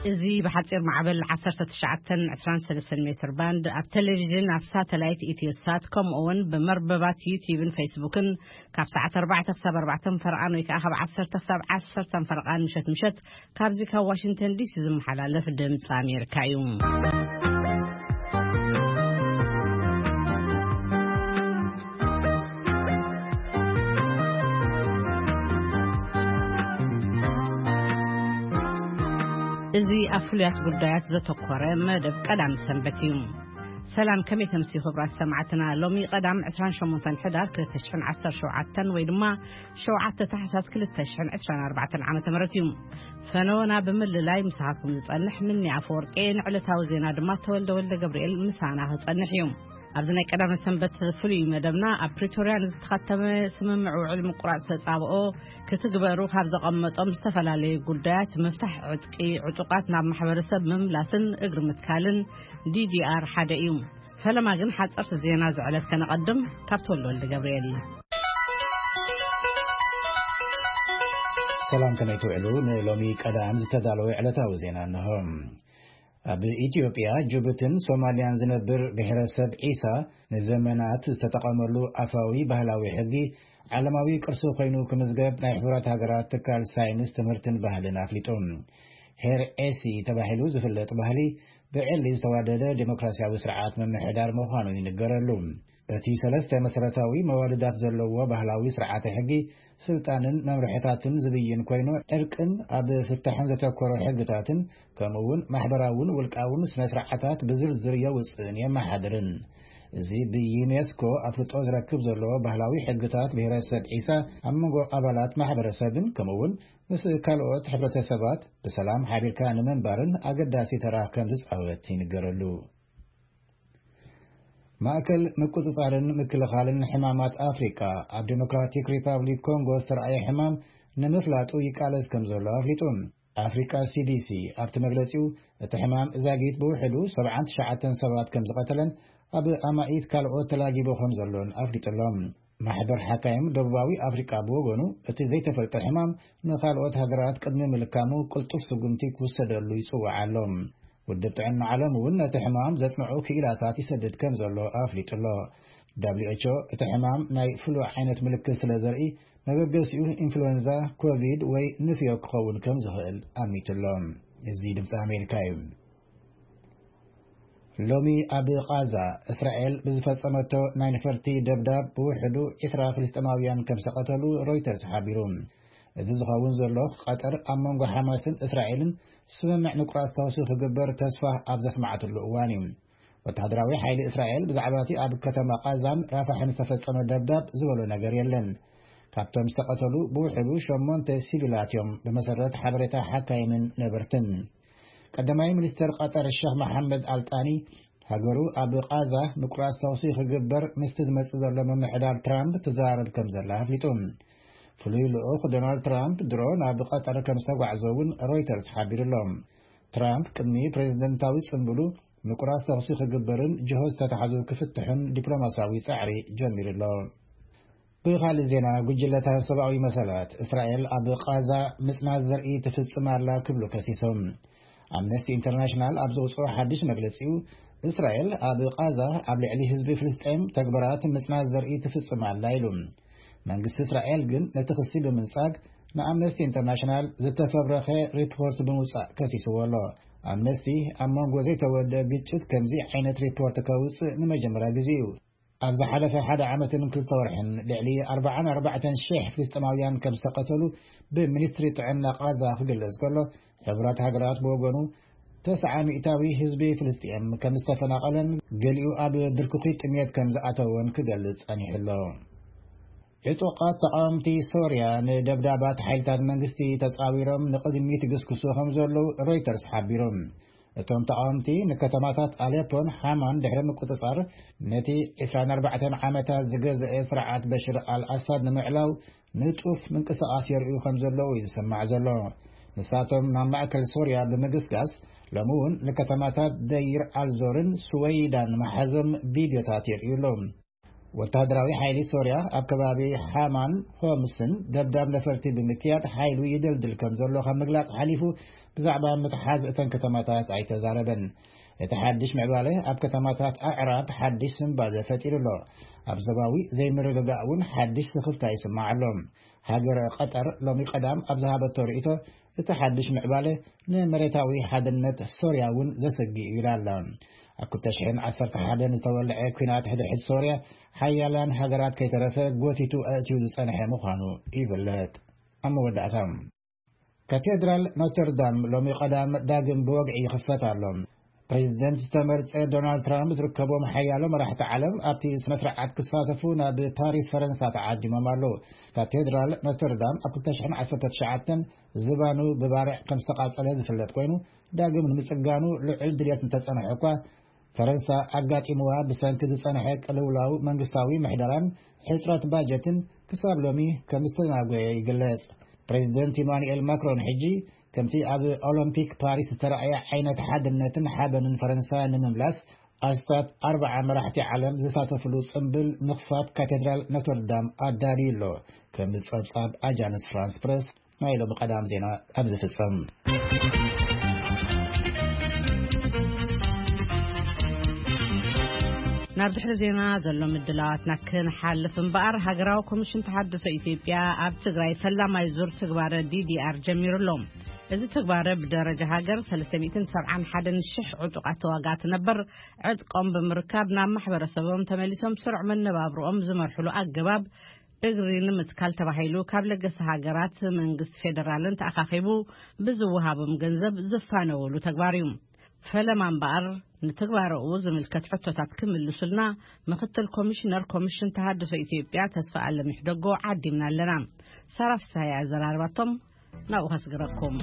إزي بحصير معبل 1923 متر باند على التلفزيون على ساتلايت إيتيوسات أون بمرببات يوتيوب فيسبوكن كاب ساعة 4 تخسب 4 فرقان ويكأخب 10 تخسب 10 فرقان مشت كابزي كواشنطن دي سي زمحلالة في دمت أمريكا يوم إزي أفليات قدايات زتقورة مدب قدام سنبتيوم سلام كمي تمسي خبرات سمعتنا لومي قدام 28 فنحدار كل تشحن 10 شوعتن ويدما شوعت تحساس كل تشحن 24 عام تمرتيوم فنونا بمل لاي مساعدكم نتصنح مني عفورقين على تاوزينا دما تولد جبريل مسانا هتصنح يوم أبزنا قدام سنبت فلي مدبنا أبريتوريا نزتختم سممعو علم قرأ ستصابقو كتقبرو خابز قمتهم استفلالي قدات مفتح عطوقات ناب محبرسب مملاسن اقر متكالن DDR حدا يوم فلما قن حد أرس زينا زعلت كان قدم كابتولو اللي جبريل سلام كنيتو علون لومي قدام زتدالو علتاو زينا نهم بإثيوبيا جبتن سوماليان زنبر بحرسب عيسى نزمنات استتقاملو أفاوي بهلاوي حقي علماوي كرسو خينو كمزقب نايحورات هاقرات تكال ساينس تمرتن بهلنا فليتون هير ايسي تباحلو زفلت بهلي بعلي استوادد ديمقراسياوي سرعات من محدار موخانو ينقرلو اتي سلسة مسرتاوي موالدات زلوه بهلاوي سرعات حقي سلطانن ممرحتاتن زبين كوينو اركن اب فتحن زتكورو حقتاتن كمون محبراون والقاون سنسرعتات بزرزر يوصن يمحدرن زي بيونسكو افلطو زركب زلوه بهلاوي حقتات بهرسب عيسى امغو ابالات محبرسبن كمون مس كالوت حبرتسبات بسلام حبيركا نمنبرن اقداسي تراكم زصاوت ينقرلو ماكل مقططارن مكلخالن حمامات افريكا اب ديموكراتيك ريبابليك كونغو استرأي حمام نمفلاطو يقالز كمزلو افليطون افريكا CDC ابت مغلصيو اتحمام ازاغيت بوحدو 79 سبات كم زقتلن اب امايت كالو تلاجي بخم زلون افريطلهم محبر حكايم دباوي افريكا بوغونو اتي زي تفلت حمام نخالوت هاجرات قدم ملكامو قلطف سغنتي كوسدلو يصوعالهم ودبتعن عالمون اتحمام زصنعو كيلاتات يسدد كم زلو افريطلو WHO اتحمام ناي فلو عينت ملك سلازرئي مبغسيو انفلونزا كوفيد وي نفيو كون كم زهل اميتلهم يزيد مس امريكايم لومي ابي غازا اسرائيل بزفصمتو ناينفرتي دبداب بوحدو اسرا فلسطيناويان كم سقتلو رويترز حبيروم اذ زخاون زلو قطر امونغو حماسن اسرائيلن سممع نقرات توسيخ جبر تسفه ابزف معتلو اوانيم وتحضراوي حيل اسرائيل بزعباتي اب كتما قازان رافحن سفصمو دبداب زولو نغير يلن كابتن استقتلو بوحدو شمونت سيفيلاتيوم بمسرات حبرتا حكايمن نبرتن قدماي منستر قطر الشيخ محمد الطاني هاجرو ابي قازا مقراس توصيخ جبر مستد مسزر لمحدار ترامب تزارب كم زلا فيتون فليلو اخ دونالد ترامب درون ابي قطر كم استغعزون رويترز حابير لهم ترامب كني بريزيدنتاوي صندلو مقراس توصيخ جبرن جهوز تتحدث كفتحن دبلوماسياوي صعري جميل الله بخال زينا قجلتها سبعوي مسالات اسرائيل ابي قازا مسنا زرئي تفصم على كبلو كسيسهم امنستي انترناشنال ابزوصو حدش مغلصيو اسرائيل ابي قازا ابل علي حزب فلسطين تكبرات مسنا زرئي تفصم على يلوم منجست اسرائيل جن نتخصي بمنصاق امنستي انترناشنال زتفبرخ ريبورت بموصا كسيسو والله امنستي امون غزي تود ግጭት كمزي عينت ريبورت كوص نمجمرا غزيو أبز حدث حدا عامة كل طورحن لعلي 44 شيح فلسطيناويان كم سقتلوا بمنستري عنا غزة خجلز كله خبرات هاجرات بوغنو 900 حزبي فلسطين كم استفناقلن قاليو اب دركوقي كميات كم زاتون كجلص اني حلو يتوقع تقامتي سوريا ندبدابات حيلتات منغستي تصاويرهم نقدمي تغسكسو خمزلو رويترز حبيرهم اتوم تقامتي نكتماتات أليبون حامان دحر مقتصر نتي 24 عامتا زجز اسرعات بشر الاسد نمعلاو نطوف من قصاص يرئيو خمزلو يسمع زلو نساتهم مع مأكل سوريا بمقسقاس لمون نكتماتات داير الزورن سويدان محزم فيديوتات يرئيو لهم وتهدراوي حيلي سوريا أبكبابي حامان هومسن دبداب نفرتي بمكيات حيلو يدلدل كمزلو خمقلاس حليفو ብዛዕባ ምትሓዝ እተን ከተማታት ኣይተዛረበን። እቲ ሓድሽ ምዕባለ ኣብ ከተማታት ኣዕራብ ሓድሽ ስምባዘ ፈጢሩሎ ኣብ ዞባዊ ዘይምርግጋእ እውን ሓድሽ ስኽፍታ ይስማዓሎም። ሃገረ ቀጠር ሎሚ ቀዳም ኣብ ዝሃበቶ ርእቶ እቲ ሓድሽ ምዕባለ ንመሬታዊ ሓድነት ሶርያ እውን ዘሰጊእ ይብላ ኣላ። ኣብ 2011 ዝተወልዐ ኩናት ሕድሕድ ሶርያ ሓያላን ሃገራት ከይተረፈ ጎቲቱ ኣእትዩ ዝጸንሐ ምዃኑ ይብለጥ። ኣብ መወዳእታ ካቴድራል ኖተርዳም ሎሚ ቀዳም ዳግም ብወግዒ ይኽፈት ኣሎ። ፕሬዚደንት ዝተመርጸ ዶናልድ ትራምፕ ዝርከቦም ሓያሎ መራሕቲ ዓለም ኣብቲ ስነ-ስርዓት ክሳተፉ ናብ ፓሪስ ፈረንሳ ተዓዲሞም ኣለዉ። ካቴድራል ኖተርዳም ኣብ 2019 ዝባኑ ብባርዕ ከም ዝተቓጸለ ዝፍለጥ ኮይኑ ዳግም ንምጽጋኑ ልዑል ድልየት እንተጸንሐ እኳ ፈረንሳ ኣጋጢምዋ ብሰንኪ ዝጸንሐ ቅልውላው መንግስታዊ ምሕደራን ሕፅረት ባጀትን ክሳብ ሎሚ ከም ዝተናጎየ ይግለጽ። ፕሬዚደንት ኢማኑኤል ማክሮን ሕጂ ከምቲ ኣብ ኦሎምፒክ ፓሪስ ዝተረኣየ ዓይነት ሓድነትን ሓበንን ፈረንሳ ንምምላስ ኣስታት 40 መራሕቲ ዓለም ዝሳተፍሉ ጽምብል ምኽፋት ካቴድራል ኖተርዳም ኣዳልዩ ኣሎ። ከም ጸብጻብ ኣጃንስ ፍራንስ ፕረስ ናይ ሎሚ ቀዳም ዜና ኣብ ዝፍጸም ናብ ድሕሪ ዜና ዘሎ ምድላዋትና ክንሓልፍ እምበኣር ሃገራዊ ኮሚሽን ተሓድሶ ኢትዮጵያ ኣብ ትግራይ ፈላማይ ዙር ትግባረ ዲዲአር ጀሚሩሎም። እዚ ትግባረ ብደረጃ ሃገር 371,000 ዕጡቃት ተዋጋእቲ ነበር ዕጥቆም ብምርካብ ናብ ማሕበረሰቦም ተመሊሶም ስርዕ መነባብሮኦም ዝመርሕሉ ኣገባብ እግሪ ንምትካል ተባሂሉ ካብ ለገሰ ሃገራት መንግስት ፌደራልን ተኣኻኺቡ ብዝወሃቦም ገንዘብ ዝፋነወሉ ተግባር እዩ። ፈለማ እምበኣር ንትግባረኡ ዝምልከት ሕቶታት ክምልሱልና ምክትል ኮሚሽነር ኮሚሽን ተሓድሶ ኢትዮጵያ ተስፋ ኣለምሕ ደጎ ዓዲምና ኣለና። ሰራፍ ሳያ ዘራርባቶም ናብኡ ከስግረኩም።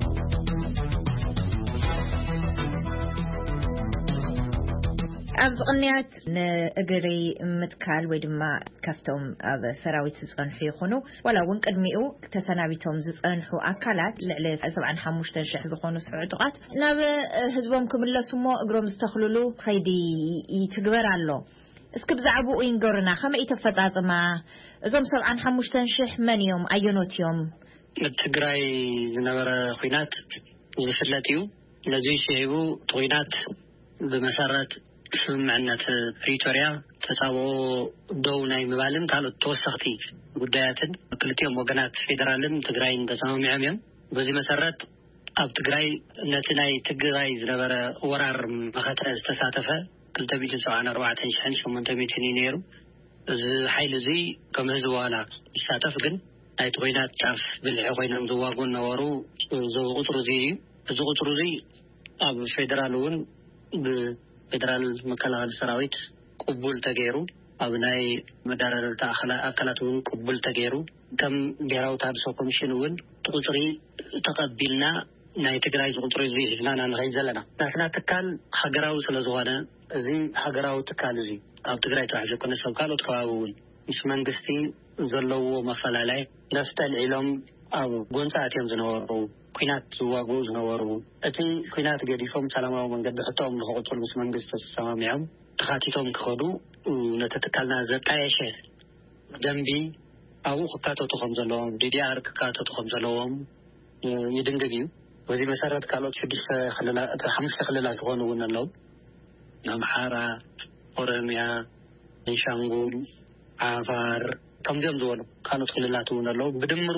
ኣብ ዝቕንያት ንእግሪ ምትካል ወይ ድማ ካፍቶም ኣብ ሰራዊት ዝጸንሑ ይኹኑ ወላ እውን ቅድሚኡ ተሰናቢቶም ዝጸንሑ ኣካላት ልዕሊ 75,000 ዝኾኑ ዕጡቃት ናብ ህዝቦም ክምለሱ እሞ እግሮም ዝተኽልሉ ከይዲ ይትግበር ኣሎ። እስኪ ብዛዕባኡ ይንገሩና ከመይ ተፈጻጽማ እዞም 75,000 መን እዮም ኣየኖት እዮም? ትግራይ ዝነበረ ኩናት ዝፍለጥ እዩ። ነዚ ሽዒቡ ኩናት ብመሰረት ስምምዕነት ፕሪቶሪያ ተጻብኦ ደው ናይ ምባልን ካልኦት ተወሰኽቲ ጉዳያትን ክልቲኦም ወገናት ፌደራልን ትግራይን ተሰማሚዖም እዮም። በዚ መሰረት ኣብ ትግራይ ነቲ ናይ ትግራይ ዝነበረ ወራር መኸተ ዝተሳተፈ 274,800 እዩ ነይሩ። እዚ ሓይሊ እዚ ከም ህዝቢ ዋላ ይሳተፍ ግን ናይ ኩናት ጫፍ ብልሒ ኮይኖም ዝዋጉ ነበሩ። እዚ ቁፅሩ እዚ እዩ። እዚ ቁፅሩ እዚ ኣብ ፌደራል እውን ፌደራል መከላኸሊ ሰራዊት ቅቡል ተገይሩ ኣብ ናይ መዳረርታ ኣካላት እውን ቅቡል ተገይሩ ከም ብሔራዊ ተሃድሶ ኮሚሽን እውን ቁፅሪ ተቐቢልና ናይ ትግራይ ቁፅሪ እዚ ሒዝናና ንኸይድ ዘለና ናትና ትካል ሃገራዊ ስለዝኾነ እዚ ሃገራዊ ትካል እዚ ኣብ ትግራይ ጥራሕ ዘይኮነ ሰብ ካልኦት ከባቢ እውን ምስ መንግስቲ ዘለዎ መፈላላይ ነፍጠል ኢሎም ኣብ ጎንፃት እዮም ዝነበሩ ኩናት ዝዋግኡ ዝነበሩ እቲ ኩናት ገዲፎም ሰላማዊ መንገዲ ሕቶኦም ንኽቕፅሉ ምስ መንግስቲ ተሰማሚዖም ተኻቲቶም ክኸዱ ነቲ ትካልና ዘጣየሸ ደንቢ ኣብኡ ክካተቱ ከም ዘለዎም ዲዲአር ክካተቱ ከም ዘለዎም ይድንግግ እዩ። በዚ መሰረት ካልኦት 5 ክልላት ዝኾኑ እውን ኣለዉ። ኣምሓራ፣ ኦሮሚያ፣ ቤንሻንጉል፣ ዓፋር ከምዚኦም ዝበሉ ካልኦት ክልላት እውን ኣለዉ። ብድምሩ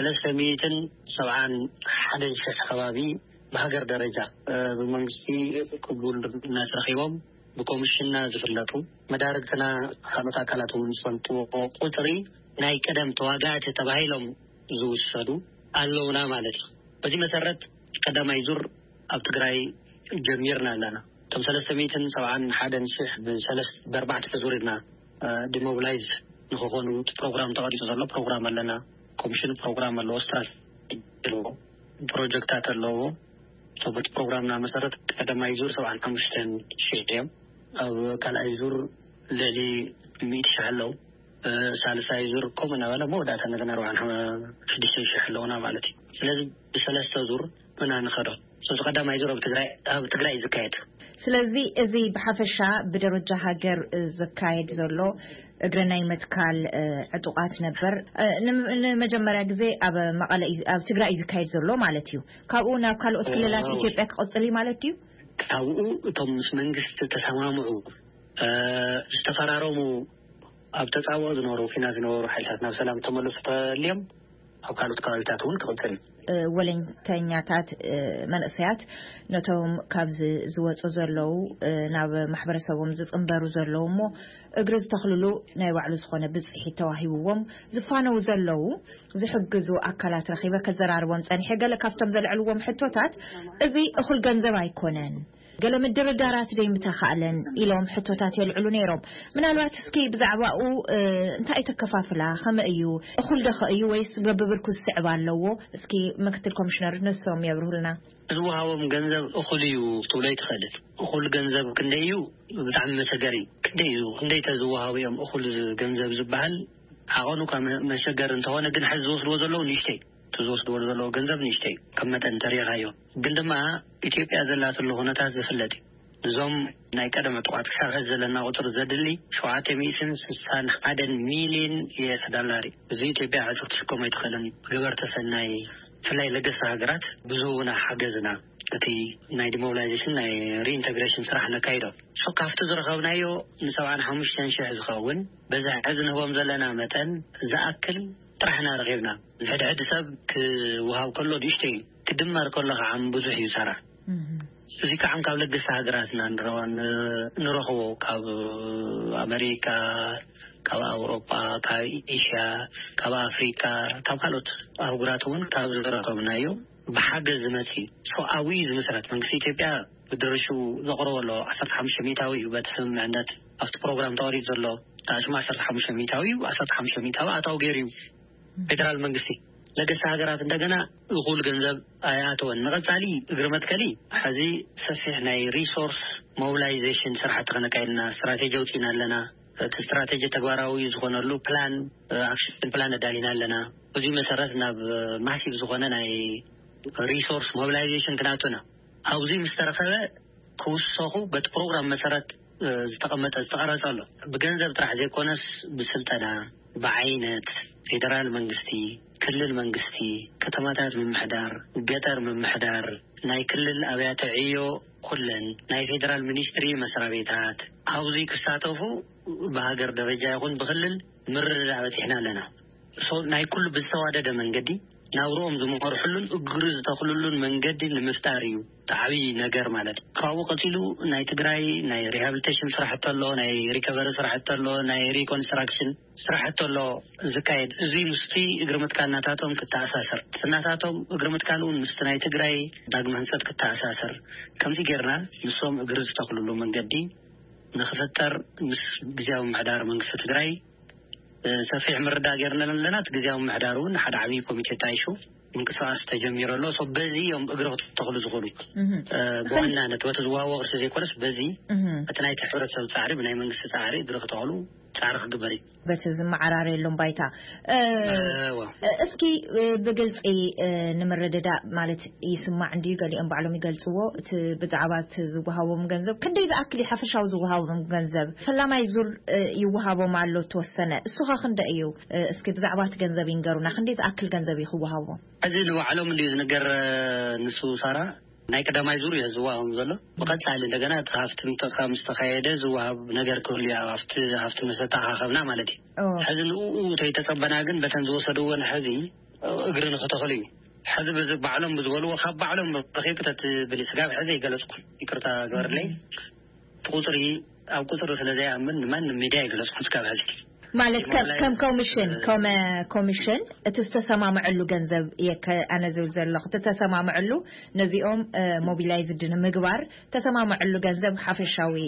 371,000 ከባቢ በሀገር ደረጃ በመንግስቲ ቅቡልነት ረኺቦም በኮሚሽንና ዝፍለጡ መዳርግትና ካልኦት አካላት እውን ዝፈልጡ ቁጥሪ ናይ ቀደም ተዋጋእቲ ተባሂሎም ዝውሰዱ ኣለውና ማለት እዩ። በዚህ መሰረት ቀዳማይ ዙር ኣብ ትግራይ ጀሚርና ኣለና። እቶም 371,000 በ4 ዙርና ዲሞቢላይዝ ንኽኾኑ ፕሮግራም ተቐሪፁ ዘሎ ፕሮግራም ኣለና። ኮሚሽን ፕሮግራም ኣለዎ፣ ስትራቴጂ ፕሮጀክታት ኣለዎ። ሶበት ፕሮግራምና መሰረት ቀዳማይ ዙር 75,000 እዮም። ኣብ ካልኣይ ዙር ልዕሊ 100,000 ኣለዉ። ሳልሳይ ዙር ከምኡ እናበለ መወዳእታ ነገና 46,000 ኣለውና ማለት እዩ። ስለዚ ብሰለስተ ዙር ኢና ንኸዶ ቀዳማይ ዙር ኣብ ትግራይ ዝካየድ ስለዚህ እዚ በሐፈሻ በደረጃ ሀገር ዝካየድ ዘሎ እግረናይ መትካል ዕጡቃት ነበር ንመጀመሪያ ጊዜ ኣብ መቀለ ኣብ ትግራይ ዝካየድ ዘሎ ማለት እዩ ካብኡ ናብ ካልኦት ክልላት ኢትዮጵያ ክቆጽሊ ማለት እዩ ካብኡ እቶም ምስ መንግስቲ ተሰማምዑ ዝተፈራረሙ ኣብ ተጻውኦ ዝነበሩ ፊና ዝነበሩ ሓይልታት ናብ ሰላም ተመለሱ ተልዮም ኣብ ካልኦት ከባቢታት እውን ክቆጽል ወለንተኛታት መንእሰያት ነቶም ካብዚ ዝወጹ ዘለው ናብ ማሕበረሰቦም ዝጽንበሩ ዘለው ሞ እግሪ ዝተኽልሉ ናይ ባዕሉ ዝኾነ ብጽሒ ተዋሂብዎም ዝፋነው ዘለው ዝሕግዙ አካላት ረኺበ ከዘራርቦም ጸኒሐ ገለ ካብቶም ዘልዕልዎም ሕቶታት እዚ እኹል ገንዘብ ኣይኮነን ገለ ምድርዳራት ደይ ምተኻለን ኢሎም ሕቶታት የልዕሉ ነይሮም ምናልባት እስኪ ብዛዕባኡ እንታይ ተከፋፍላ ከመ እዩ እኹል ደኸ እዩ ወይስ በብብርኩ ዝስዕብ ኣለዎ እስኪ ምክትል ኮሚሽነር ነስቶም የብርሁልና ዝወሃቦም ገንዘብ እኹል እዩ ትብሎ ይትኸልል እኹል ገንዘብ ክንደይ እዩ ብጣዕሚ መሰገሪ ክንደይ ተዝወሃቦም እኹል ገንዘብ ዝበሃል ኣቆኑ ከመሸገር እንተሆነ ግን ሕዚ ዝወስድዎ ዘለው ንሽተይ ተዝወስድዎ ዘለው ገንዘብ ንሽተይ ከም መጠን ተሪኻዮ ግን ድማ ኢትዮጵያ ዘላትሉ ሁነታት ዝፍለጥ እዞም ናይ ቀደም ዕጡቃት ክሳብ ሕዚ ዘለና ቁፅር ዘድሊ 761 ሚሊዮን ዩኤስ ዶላር እዚ ኢትዮጵያ ሕዚ ክትሽከሞ ኣይትኽእልን ገበርቲ ሰናይ ፍላይ ለገስ ሃገራት ብዙውና ሓገዝና እቲ ናይ ዲሞቢላይዜሽን ናይ ሪኢንተግሬሽን ስራሕ ነካይዶ ካብቲ ዝረኸብናዮ ን75,000 ዝኸውን በዛ ሕዚ ንህቦም ዘለና መጠን ዝኣክል ጥራሕና ረኺብና ሕድሕድ ሰብ ክወሃብ ከሎ ንእሽተይ ክድመር ከሎ ከዓ ብዙሕ እዩ ሰራ እዚ ከዓ ካብ ለገስ ሃገራትና ንረኽቦ ካብ ኣሜሪካ ካብ ኣውሮፓ ካብ ኤሽያ ካብ ኣፍሪካ ካብ ካልኦት ኣህጉራት እውን ካብ ዝረኸብናዮ ብሓገዝ ዝመጽ ሰብኣዊ ዝምስረት መንግስቲ ኢትዮጵያ ብድርሹ ዘቕርበሎ 15 ሚታዊ እዩ በቲ ስምምዕነት ኣብቲ ፕሮግራም ተወሪድ ዘሎ ታሽማ 15 ሚታዊ 15 ሚታዊ ኣታው ገይሩ ፌደራል መንግስቲ ለገስ ሃገራት እንደገና እኹል ገንዘብ ኣያተወን ንቐጻሊ እግሪ መትከሊ ሕዚ ሰፊሕ ናይ ሪሶርስ ሞቢላይዜሽን ስራሕቲ ከነካይድና ስትራቴጂ ወጪና ኣለና እቲ ስትራቴጂ ተግባራዊ ዝኾነሉ ፕላን ኣክሽን ፕላን ኣዳሊና ኣለና እዚ መሰረት ናብ ማሲቭ ዝኾነ ናይ ሪሶርስ ሞቢላይዜሽን ክናቱና ኣብዚ ምስተረኸበ ክውሰኹ በቲ ፕሮግራም መሰረት ዝተቐመጠ ዝተቐረጸ ኣሎ ብገንዘብ ጥራሕ ዘይኮነስ ብስልጠና بعينت فيدرال منغستي كلل منغستي كتماتات من محدار قطر من محدار ناي كلل أبيات عيو كلن ناي فيدرال منيستري مسرابيتات هاوزي كساتوفو بهاجر درجة يكون بخلل مرر دعوة إحنا لنا ناي كل بالسوادة من قدي ناوروم زمور حلون اقرز تخللون من قد المفتاريو تعبي نجار مالت كاو قتلو ناي تجراي ناي ريهابيليتيشن صراحة الله ناي ريكفري صراحة الله ناي ريكونستراكشن صراحة الله زكايد زي مستي اقرمت كان ناتاتهم كتاساسر سناتاتهم اقرمت كانون مستناي تجراي داغم هنسات كتاساسر كم تيجرنا نصوم اقرز تخللون من قدي نخفتر مس بزاو محدار من قصة تجراي سفيع مردا غيرنا لنا تجاوم محدارون حد عمي كوميتي تايشو انقصاص تجمير الله صوب بزي يوم اقرأ تخلص غلو بوانا نتوتزوا وغرس زي كورس بزي اتناي تحورة سو تعري بناي منقصة تعري درخ تعلو تعرخ قبري بس معراري اللون بايتا اسكي بقلت اي نمرددا مالت يسمع عندي قال لي انبعلهم يقلصوا بزعبات زوهاو مغنزب كنده اذا اكلي حفشاو زوهاو مغنزب فلا ما يزور يوهاو معلو توسنة السوخة خنده ايو اسكي بزعبات غنزب ينقرونا خنده اذا اكل غنزب يخوهاو أزيد وعلم اللي نقر نسو سارة نايك دام يزور يزواهم زلوا وقد سأل لجنا تخافت خامس تخيل زوها نقر كل هفت مسطع خفنا مالتي حزن تيتصبنا جن بتنزو صدوان حزي أقرن خطخلي حزب بعلم بزولو خاب بعلم رخيقة بالإسقاف حزي قالسك يكرتا قبر لي تقصري أو قصر سلزي من ميداي قالسك سكاب حزي مالك كم كوميشن تستسمع معلو جنزب يك أنا زلزال لخ تستسمع معلو نزيهم موبيلايزد مجبر تسمع معلو جنزب حفشاوي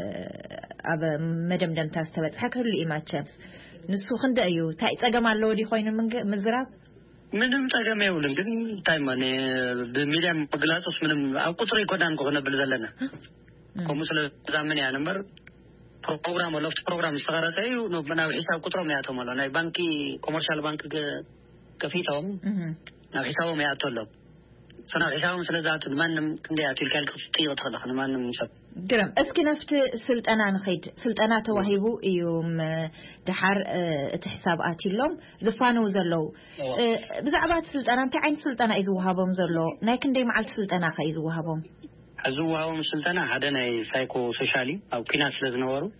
أبا مدام دم تستوت حكر لي ما تشاف نسخن دايو تايت أجمع لو دي خوين مزرعة منهم تاجم يقولون كن تايمانه بميدان بقلاص منهم أو كتري كودان كهنا بلزلنا كمسلا زماني أنا مر program ولا في program استغرق سيء نبنا حساب كتر مئاتهم ولا ناي بانكي commercial bank كفيتهم نحسابهم مئات طلب صنع حسابهم سلازات المانم كندي أتيل كالك طيقة خلق المانم نسب جرم أسكي نفت سلطنا نخيد سلطنا توهيبو يوم دحر تحساب أتيلهم زفانو زلو بزعبات سلطنا أنت عين سلطنا إذا وهابهم زلو ناكن دي معل سلطنا خيز وهابهم حزوهم سلطنا هذا سايكو سوشيالي أو كناس لازنورو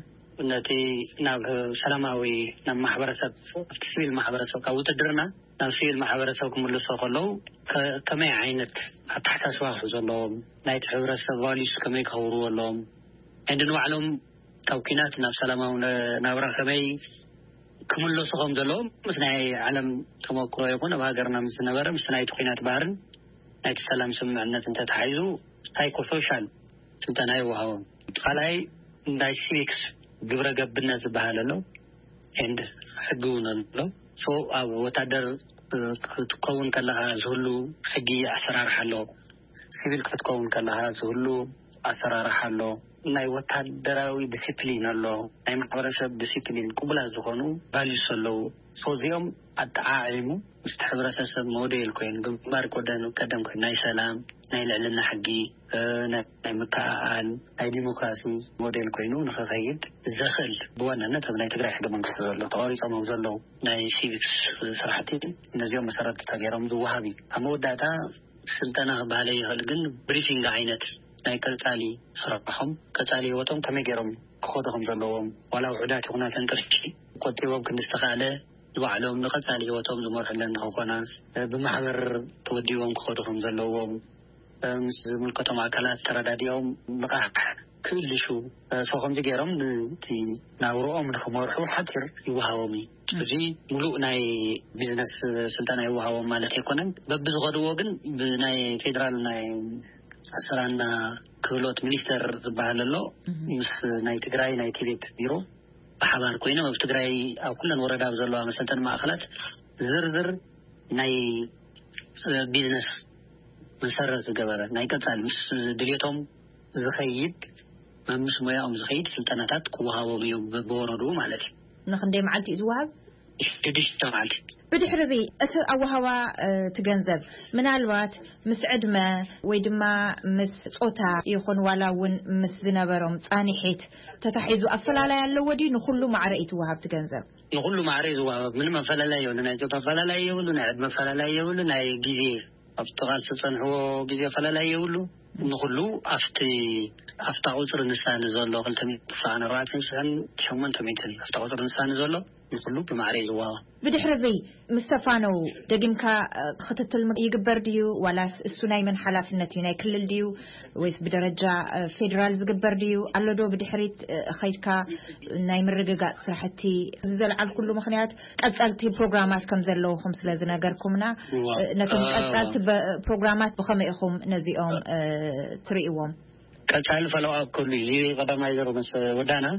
نتي ناب سلاماوي ناب محبرسات تسويل محبرسات أو تدرنا ناب سويل محبرسات كم اللي سوقلو كم عينت تحت أسواق زلهم نايت حبرسات واليس كم يكوروا لهم عندنا وعلم توكينات ناب سلاماو نابرا كمي كم اللي سوقهم زلهم مثلا علم تموكرو يكون بهاجرنا مثلا برا مثلا توكينات بارن نايت سلام سمعنا أنت تحيزو سايكو سوشيال سلطنا يوهاو خلاي ناي سيكس جبرة جب الناس بحاله عند حقونا له سو أو وتقدر تكون كلها زهلو حقي أسرار حلو سيفيل تكون كلها زهلو أسرار حلو ناي وتقدراوي ديسيبلين الله ناي محورشة ديسيبلين قبلها زخونو باليس الله سو زيهم التعايمو مستحبرة سب موديل كوين بارك ودانو قدم كوين ناي سلام ناي لعلنا حقي ناي مكاعان ناي ديموكراسي موديل كوينو نخصيد الزخل بوانا نتب ناي تقرأ حقا من قصر الله طوالي صمم زلو ناي سيفيكس صراحتي نزيهم مسارات تغيرهم ذو وهابي أمو داتا سلطانا بهالي غلقن بريفينغ عينت ناي كالتالي صراحهم كالتالي وطم كمي جيرهم خودهم زلوهم ولا وعدات هنا تنترشي قلت يوم استقالة وعلوم نقصالي وطم زمر حلن خوفنا بمحضر توديهم خودهم زلوهم مس ملكتهم عقلات ترداد يوم مقاح كل شو سوهم زجيرهم تي ناورهم من خمارحو حتر يوهاومي زي ملوء ناي بيزنس سلطان يوهاوم مالك يكونن ببز غدوه جن بناي فيدرال ناي أسرانا كلوت مينستر زبالله مس ناي تجراي ناي تيلت بيرو بحبار كوينه ما بتجراي أو كلن وردا بزلوا مثلا مع أخلات زر ناي بيزنس مسرز جبارة نايكتال مش دليتهم زخيد ما مش مياهم زخيد سلطنات قوها وبيو بوردو مالتي نخدم معلتي زواب تدش تمالي بدي حرزي أتر أو هوا تجنزب من الوقت مسعد ما ويدما مس صوتا يخون ولا ون مس ذنبرم ثاني حيت تتحيزو أفلا لا يلودي نخلو مع رأيت وهاب تجنزب نخلو مع رأيت وهاب من ما فلا لا يولنا نجتا فلا لا يولنا عد ما فلا لا يولنا يجي أفتغال سلطان هو جدي فلا لا يولو نخلو أفتع عذر النسان زولو قلت فعنا رأيت إنسان شومان تميتن أفتع عذر النسان زولو نخلو بمعري زوا بدي حرزي مستفانو دقيمك خطة يقبر ديو ولا السناي من حلافنتي ناي كل ديو ويس بدرجة فيدرال يقبر ديو الله دو بدي حريت خيرك ناي مرققات صراحتي زل على كل مخنيات أسألتي برنامج كم زلوا خمس لازنا جركمنا لكن أسألت برنامج بخمئهم نزيهم تريقهم كالتالي فلو أقول لي قدام يزرو بس ودانا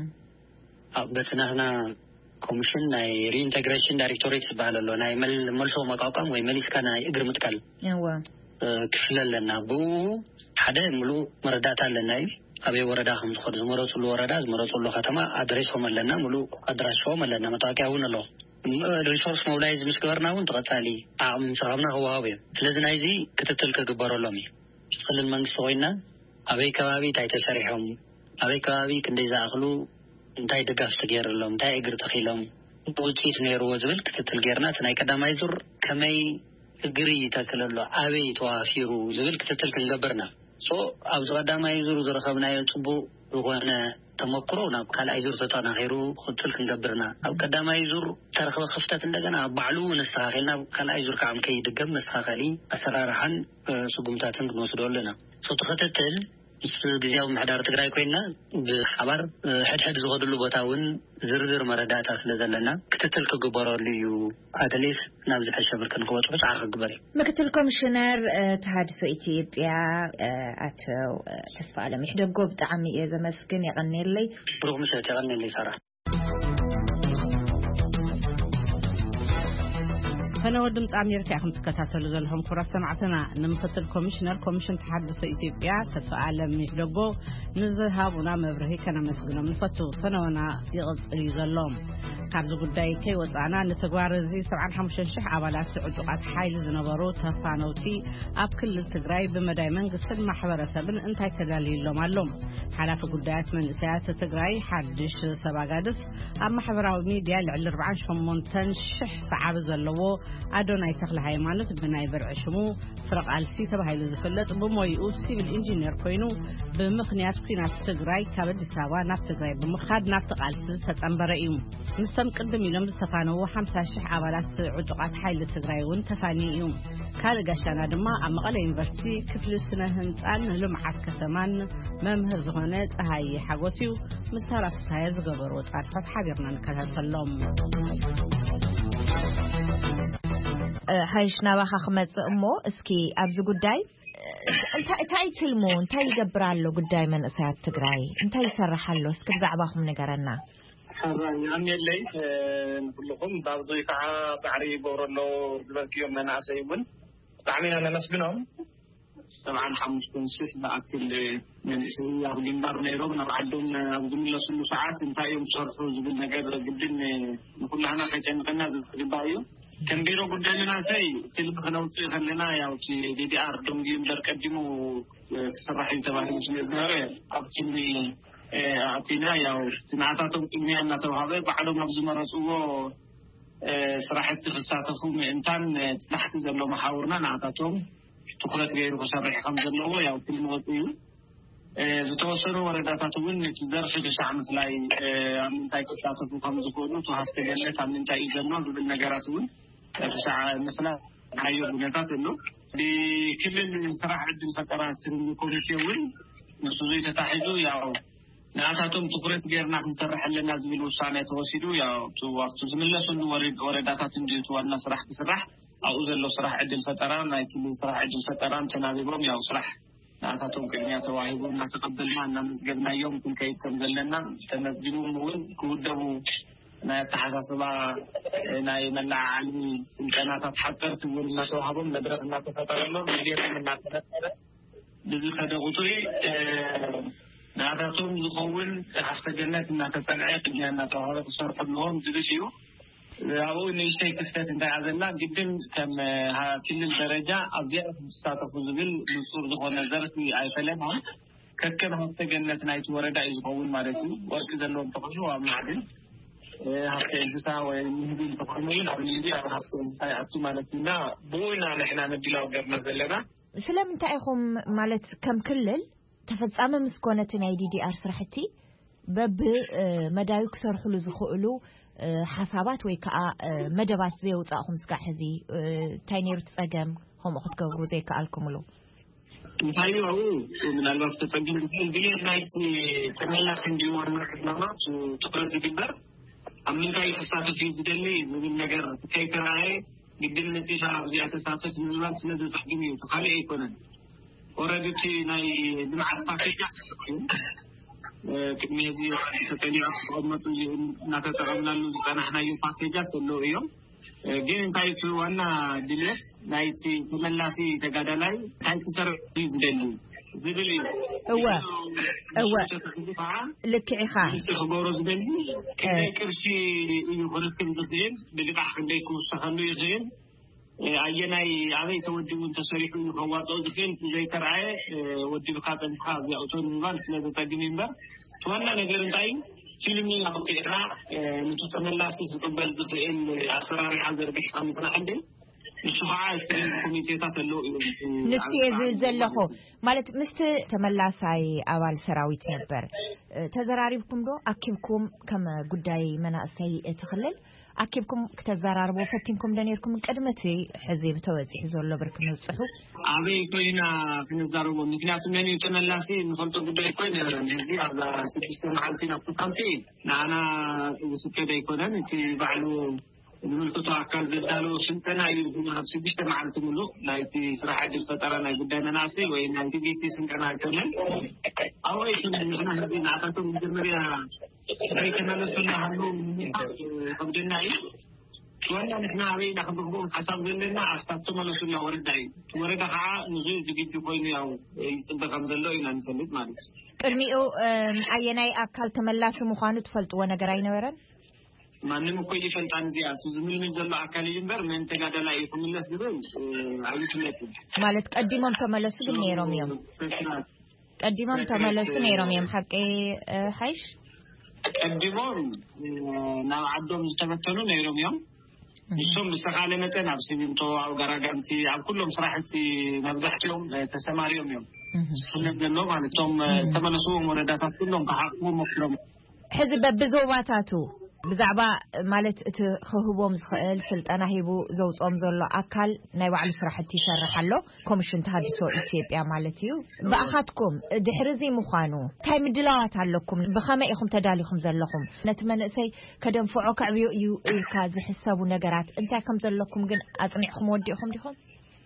بسنا هنا كوميشن ناي رينتجريشن دايركتوريت سبالله ناي ملسو مقاقم وي مليس كان اجر متكل ايوا كفل لنا بو حدا ملو مردات لنا ابي وردا هم خد زمرو له وردا زمرو له ختمه ادريسهم لنا ملو ادراسهم لنا متاقياون له ريسورس مولايز مسكرنا وانت قتالي عم صرمنا هو هاوي لازم نايزي كتتل كغبروا لهم خل المنص وينا ابي كبابي تاي تشريحهم ابي كبابي كنديزا اخلو انتاي دغاف تغير لهم انتاي اجر تخيلهم بوتيت نيرو وزبل كتتل غيرنا تناي قداماي زور كمي اجري تاكللو ابي توافيرو زبل كتتل كنغبرنا سو ابز قداماي زور زرخبنا يصبو وغنا تمكرونا قال اي زور تطنا غيرو خدتل كنغبرنا او قداماي زور ترخب خفتات عندنا بعلو نستاخلنا قال اي زور كعم كي دغم نستاخلي اسرارحن سقمتاتن نوصدولنا سو تختتل ጊዜያዊ ማህዳር ትግራይ ኮይና ብሓባር ሕድሕድ ዝወድሉ ቦታውን ዝርዝር መረዳእታ ስለዘለና ክትትል ክግበረሉ እዩ አትሊስ ናብ ዝሕሸብር ክንወጽ ጻዕር ክግበር ምክትል ኮሚሽነር ተሃድሶ ኢትዮጵያ አቶ ተስፋ አለም ይሕደጎ ብጣዕሚ እየ ዘመስግን ይቀኒልይ ብሩክ ምሰት ይቀኒልይ ሰራ فنودم أمريكا أخم تكتاتلو زلهم فرص سمعتنا نمثل كوميشن تحدث إثيوبيا تسأل ميلوجو نزهابنا مبرهي كنا مسجنا نفتو فنونا يغطي زلهم ካብዚ ጉዳይ ከይወፃና ንተግባር እዚ 75,000 ኣባላት ዕጡቃት ሓይሊ ዝነበሩ ተፋነውቲ ኣብ ክልል ትግራይ ብመዳይ መንግስትን ማሕበረሰብን እንታይ ተዳልዩሎም ኣሎም ሓላፊ ጉዳያት መንእሰያት ትግራይ ሓድሽ ሰባጋድስ ኣብ ማሕበራዊ ሚድያ ልዕሊ 48,000 ሰዓብ ዘለዎ ኣዶናይ ተክለ ሃይማኖት ብናይ ብርዒ ሽሙ ፍረቃልሲ ተባሂሉ ዝፍለጥ ብሞይኡ ሲቪል ኢንጂነር ኮይኑ ብምኽንያት ኩናት ትግራይ ካብ ኣዲስ ኣበባ ናብ ትግራይ ብምኻድ ናብ ተቃልሲ ተጸንበረ እዩ ምስተም ቅድም ኢሎም ዝተፋነው 50,000 ኣባላት ዕጡቃት ሓይሊ ትግራይ እውን ተፋንዩ እዩ ካልጋሻና ድማ ኣብ መቐለ ዩኒቨርሲቲ ክፍሊ ስነ ህንጻን ልምዓት ከተማን መምህር ዝኾነ ፀሃይ ሓጎስዩ ምሳራ ፍሳየ ዝገበርዎ ጻርፈት ሓቢርና ንከታተሎም ሓይሽና ባኻ ክመጽእ እሞ እስኪ ኣብዚ ጉዳይ እንታይ ትልሙ እንታይ ይገብራሉ ጉዳይ መንእሰያት ትግራይ እንታይ ይሰርሓሉ እስኪ ብዛዕባኹም ነገረና ኣምየለይ ንኩልኩም ባብዙይ ከዓ ባዕሪ ይገብረሎ ዝበልክዮም መናእሰይ እውን ብጣዕሚ ኢና ነመስግኖም 75,000 ዝኣክል መንእሰይ ኣብ ግንባር ነይሮም ናብ ዓዶም ኣብ ዝምለስሉ ሰዓት እንታይ እዮም ዝሰርሑ ዝብል ነገር ግድን ንኩላህና ከይጨንቀና ዝግባእ እዩ ከም ቢሮ ጉዳይ መናእሰይ ትልም ክነውፅእ ከለና ያው ዲዲኣር ደንጊ እምበር ቀዲሙ ክስራሕ እዩ ተባሂሉ ስለዝነበረ ኣብቲ ኣቲና ያው ትናዕታቶም ቅድሚያ እናተባሃበ ባዕሎም ኣብ ዝመረፅዎ ስራሕቲ ክሳተፉ ምእንታን ትናሕቲ ዘሎ መሓውርና ንዓታቶም ትኩረት ገይሩ ክሰርሕ ከም ዘለዎ ያው ትልም ወፅ እዩ ዝተወሰኑ ወረዳታት እውን እቲ ዘርፊ ክሳዕ ምፍላይ ኣብ ምንታይ ክሳተፉ ከም ዝኽእሉ ተዋስተ ገለት ኣብ ምንታይ እዩ ዘሎ ዝብል ነገራት እውን ክሳዕ ምፍላይ ሓዮ ሁነታት ኣሎ ብክልል ስራሕ ዕድል ፈጠራ ስትሪንግ ኮሚቴ እውን ንሱ ተታሒዙ ያው ንዓታቶም ትኩረት ገይርና ክንሰርሕ ኣለና ዝብል ውሳነ ተወሲዱ ያው ወቅቱ ዝምለሱሉ ወረዳታት እንዲቱ ዋና ስራሕ ክስራሕ ኣብኡ ዘሎ ስራሕ ዕድል ፈጠራ ናይ ክልል ስራሕ ዕድል ፈጠራ ተናቢቦም ያው ስራሕ ንዓታቶም ቅድሚያ ተዋሂቡ እናተቀበልና እናመዝገብናዮም ክንከይድ ከም ዘለና ተመዝጊቦም እውን ክውደቡ ናይ ኣተሓሳስባ ናይ መላዓሊ ስልጠናታት ሓፀርቲ እውን እናተዋሃቦም መድረክ እናተፈጠረሎም ሚድያም እናተፈጠረ ብዚ ከደ ቁጥሪ ንዓታቶም ዝኸውን ሓፍተገነት እናተፀንዐ ቅድሚያ እናተዋሃበ ክሰርሑ ኣለዎም ዝብል እዩ ኣብኡ ንእሽተይ ክፍተት እንታይ ኣዘላ ግድን ከም ክልል ደረጃ ኣብዚኣ ዝሳተፉ ዝብል ንጹር ዝኾነ ዘርፊ ኣይፈለማን ከከም ሓፍተገነት ናይቲ ወረዳ እዩ ዝኸውን ማለት እዩ ወርቂ ዘለዎም ተኽእሉ ኣብ ማዕድን ሃፍተ እንስሳ ወይ ንህቢ ተኽእሉ ኣብ ንህቢ ኣብ ሃፍተ እንስሳ ይኣቱ ማለት ኢና ብኡና ንሕና ምድላው ገርና ዘለና ስለምንታይ ኢኹም ማለት ከም ክልል ተፈጻመ ምስኮነት ናይ ዲዲኣር ስራሕቲ በብ መዳዩ ክሰርሕሉ ዝኽእሉ ሓሳባት ወይ ከዓ መደባት ዘውፃእኹም ስጋሕ ሕዚ እንታይ ነይሩ ትፀገም ከምኡ ክትገብሩ ዘይከኣልኩምሉ እንታይ እዩ ምናልባት ተፀጊም ግን ናይቲ ተመላስ እንዲሆን ምርሕናማ ትኩረት ዝግበር ኣብ ምንታይ ክሳተፍ እዩ ዝደሊ ዝብል ነገር ከይተረኣየ ግድን ነጢሻ ኣብዚኣ ተሳተፍ ንምባል ስለዘፀግም እዩ ተካሊእ ኣይኮነን ኦረዲቲ ናይ ልምዓት ፓኬጅ ቅድሚ ህዚ ተጠሊዑ ክቕመጡ እናተጠቐምናሉ ዝፀናሕናዮ ፓኬጃት ኣለዉ እዮም ግን እንታይ እቲ ዋና ድልት ናይቲ ተመላሲ ተጋዳላይ እንታይ ክሰርሕ እዩ ዝደሊ ዝብል እዩ እወ ልክዕ ኢኻ ክገብሮ ዝደሊ ክንደይ ቅርሺ እዩ ክርክብ ዝኽእል ብልቃሕ ክንደይ ክውሰኸሉ ይኽእል ኣየናይ ኣበይ ተወዲቡ ተሰሪሑ ከዋፅኦ ዝኽእል ዘይተረኣየ ወዲብካ ፀኒሕካ ኣብዚኣ እቶ ንምባል ስለዘፀግም እምበር ዋና ነገር እንታይ ፊልሚ ኣውፂእና ነቲ ተመላሲ ዝቕበል ዝኽእል ኣሰራርሓ ዘርጊሕካ ምፅናዕ እንደ ንሱ ከዓ ስትሪንግ ኮሚቴታት ኣለዉ እዮም ንሱ ዝብል ዘለኹ ማለት ምስቲ ተመላሳይ ኣባል ሰራዊት ነበር ተዘራሪብኩም ዶ ኣኪብኩም ከም ጉዳይ መናእሰይ ትኽልል ኣኪብኩም ክተዘራርቦ ፈቲንኩም ደነርኩም ቅድመቲ ሕዚ ብተወፂሕ ዘሎ ብርክ ንውፅሑ ኣበይ ኮይና ክንዛረቦ ምክንያቱ መን ተመላሲ ንፈልጦ ጉዳይ ኮይነ ሕዚ ኣብዛ 6 መዓልቲ ናብቲ ካምፒ ንዓና ዝፍቀድ ኣይኮነን እቲ ባዕሉ ንምልክቶ ኣካል ዘዳለዎ ስልጠና እዩ ኣብ 6 መዓልቲ ሙሉእ ናይቲ ስራሕ ዕድል ፈጠራ ናይ ጉዳይ መናእሰይ ወይ ናይ ቲቪቲ ስልጠና ኣይኮነን ኣብኡ ንሕና ሕዚ ንዓታቶም መጀመርያ ከይተመለሱና ሃሉ ከብደና እዩ ዋና ንሕና ኣበይና ክንረክቦም ሓሳብ ዘለና ኣስታት ተመለሱና ወረዳ እዩ ወረዳ ከዓ ንዙ ዝግጁ ኮይኑ ያው ይፅበ ከም ዘሎ ኢና ንፈልጥ ማለት እዩ ቅድሚኡ ኣየናይ ኣካል ተመላሲ ምዃኑ ትፈልጥዎ ነገር ኣይነበረን ማንም እኮ ይፈልጣን ዚያ ዝምል ምንዘላ አካል ይንበር ምን ተጋደላ ይተመለስ ብሎ አይስለት ማለት ቀዲሞም ተመለሱ ነይሮም እዮም ቀዲሞም ተመለሱ ነይሮም እዮም ሐቂ ሃይሽ ቀዲሞም ና ዓዶም ዝተበተኑ ነይሮም እዮም እሱም በስተኻለ መጠን ኣብ ሲሚንቶ ኣብ ጋራጋንቲ ኣብ ኩሎም ስራሕቲ መብዛሕትኦም ተሰማሪዮም እዮም ስለዘሎ ማለቶም ተመለሱ ወረዳታት ኩሎም ከሓቁ ሞክሮም ሕዚ በብዞባታቱ ብዛዕባ ማለት እቲ ክህቦም ዝኽእል ስልጠና ሂቡ ዘውጾም ዘሎ አካል ናይ ባዕሉ ስራሕቲ ይሰርሕ ኣሎ ኮሚሽን ተሃድሶ ኢትዮጵያ ማለት እዩ በአኻትኩም ድሕርዚ ምዃኑ ታይ ምድላዋት ኣለኩም ብኸመይ ኢኹም ተዳሊኹም ዘለኹም ነቲ መንእሰይ ከደንፍዖ ከዕብዮ እዩ ኢልካ ዝሕሰቡ ነገራት እንታይ ከም ዘለኩም ግን ኣጽኒዕኹም ወዲኹም ዲኹም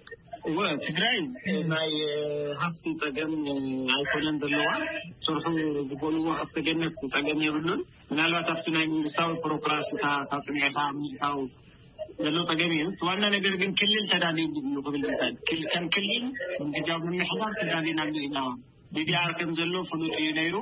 ትግራይ ናይ ሃፍቲ ጸገም ኣይኮነን ዘለዋ ሰርሑ ዝጎልዎ ኣስተገነት ጸገም ይብሉን ምናልባት ኣብቲ ናይ መንግስታዊ ፕሮክራሲታ ታጽኒዕኻ ምንታው ዘሎ ጸገም እዩ ዋና ነገር ግን ክልል ተዳልዩ ክብል ይችላል ክልል ጊዜያዊ ምምሕዳር ተዳሊና ኢና ቢዲአር ከም ዘሎ ፍሉጥ እዩ ነይሩ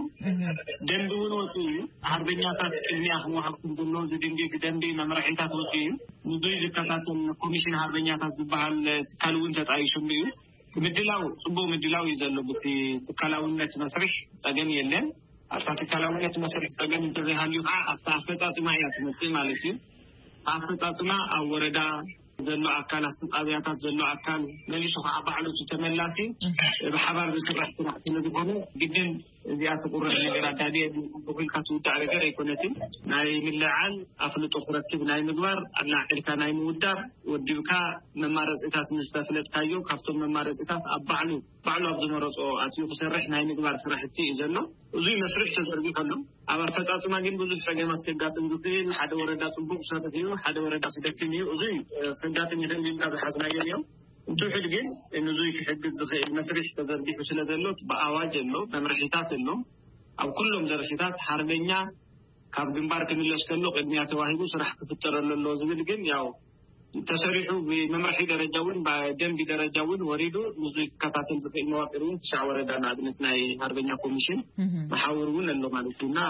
ደንቡን ወጽዩ አርበኛታት ቅድሚያ ወሃብኩም ዘሎ ዝድንቢ ደንቢ መምራሒታት ወጽዩ ንዱይ ዝከታተል ኮሚሽን አርበኛታት ዝበሃል ትካልውን ተጣይሹም እዩ ምድላው ጽቡ ምድላው ይዘሎ ብቲ ትካላውነት መስሪሕ ጸገም የለን አፍታ ትካላውነት መስሪሕ ጸገም ተዘሃልዩ አፈጻጽማ ያስመስል ማለት እዩ አፈጻጽማ አወረዳ ዘሎ አካል አስተጣቢያታት ዘሎ አካል ለሊሱ ከአባዕሉ ተመላሲ በሐባር ዝስራሕ ስራ ስለዝሆነ ግድን እዚያ ተቆረጥ ነገር አዳዲ በኩልካቱ ዳር ነገር አይኮነትም ናይ ምልዓል አፍልጦ ኩረክብ ናይ ምግባር አላዕልካ ናይ ምውዳር ወዲብካ መማረጽታት ንስተፍለጥካዮ ካፍቶም መማረጽታት አባዕሉ አብዝመረጾ አትዩ ክሰርሕ ናይ ምግባር ስራሕቲ ዘሎ እዙይ መስርሕ ተዘርጊፈሉ ኣብ አፈጻጽማ ግን ብዙ ጸገማት ተጋጥም ዝብል ሓደ ወረዳ ጽቡቅ ሰበት እዩ ሓደ ወረዳ ስደክም እዩ እዙይ ስንዳትን ይደልልካ በሐዝናዮ ነው እንቱሕድ ግን እነዙይ ክሕግዝ ዝኽእል መስርሕ ተዘርጊፉ ስለዘሎ በአዋጅ ኣሎ መምርሒታት ኣሎ ኣብ ኩሎም ዘርፊታት ሓርበኛ ካብ ግንባር ክምለስ ከሎ ቅድሚያ ተዋሂቡ ስራሕ ክፍጠረሉ ኣሎ ዝብል ግን ያው ተሰሪሑ በመምርሒ ደረጃውን በደንቢ ደረጃውን ወሪዱ ብዙይ ከታተል ዝኽእል መዋቅሩን ተሻዕ ወረዳ ናብነት ናይ ሓርበኛ ኮሚሽን መሓውሩን ኣሎ ማለት ነውና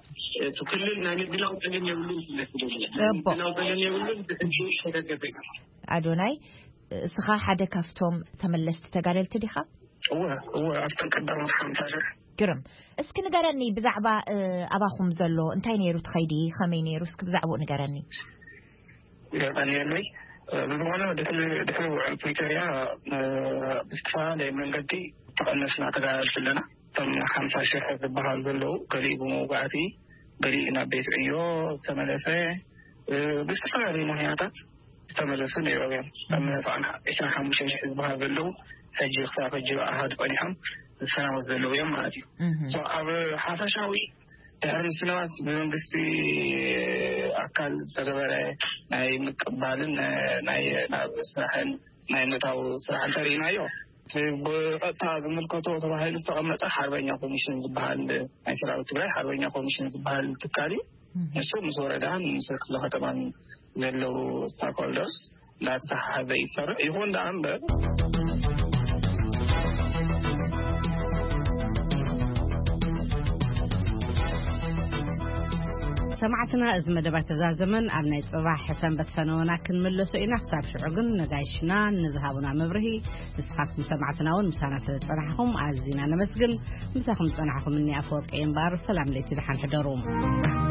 ትክልል ናይ ምድላው ጸገም የብሉን ምድላው ጸገም የብሉን ተደገፈ አዶናይ ስኻ ሓደ ካፍቶም ተመለስቲ ተጋደልቲ ዲኻ አፍተቀደም ሓምታሽ ግርም እስኪ ንገረኒ ብዛዕባ አባኹም ዘሎ እንታይ ነይሩ ትኸይዲ ኸመይ ነይሩ እስኪ ብዛዕባኡ ንገረኒ ያኔ በመሆኑ ደስ ፕሪቶሪያ በስተፋለ መንገዲ ተቀነስና ተጋደልትና ተም 50 ሺህ ዝበሃል ዘለው ገሊኡ መውጋዕቲ ገሊኡና ቤት ዕዮ ተመለሰ በስተፋለ ምክንያታት ተመለሱ ነይሮም ተመለሳና 25 ሺህ ዝበሃል ዘለው ሕጂ ክሳፈጅ አሃድ ቆኒሖም ሰናው ዘለው እዮም ማለት እዩ ኣብ ሓፈሻዊ ተርምስናት በመንግስቲ አካል ተገበረ ናይ ምቅባልን ናይ ስራሕን ናይ መታው ስራሕን ተሪናዮ በቀጥታ ዝምልከቶ ተባሂሉ ዝተቀመጠ ሓርበኛ ኮሚሽን ዝበሃል ናይ ሰራዊት ትግራይ ሓርበኛ ኮሚሽን ዝበሃል ትካሊ እሱ ምስ ወረዳን ምስ ክፍለ ከተማን ዘለው ስታክሆልደርስ ላተሓሓዘ ይሰርሕ ይኹን ዳ እምበር سمعتنا إذ مدبات ذا زمن عنا الصباح حسن بتفنونا كن ملسو إنا حساب شعوقن نجايشنا نزهابنا مبرهي نسحاكم سمعتنا ونمسانا سنتفنحهم عزينا نمسقن مساكم تصنعكم مني أفوق إنبار السلام ليتي لحن حدروم